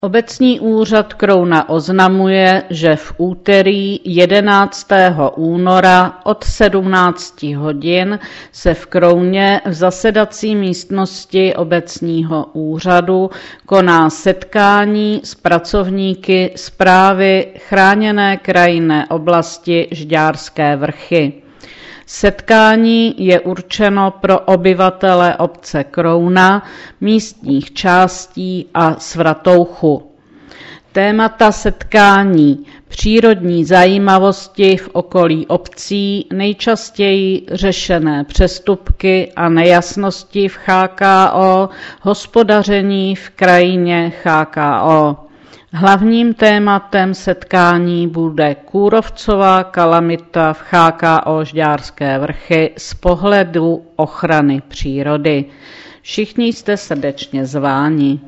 Obecní úřad Krouna oznamuje, že v úterý 11. února od 17 hodin se v Krouně v zasedací místnosti obecního úřadu koná setkání s pracovníky Správy Chráněné krajinné oblasti Žďárské Vrchy. Setkání je určeno pro obyvatele obce Krouna, místních částí a Svatouchu. Témata setkání: přírodní zajímavosti v okolí obcí, nejčastěji řešené přestupky a nejasnosti v CHKO, hospodaření v krajině CHKO. Hlavním tématem setkání bude kůrovcová kalamita v CHKO Žďárské Vrchy z pohledu ochrany přírody. Všichni jste srdečně zváni.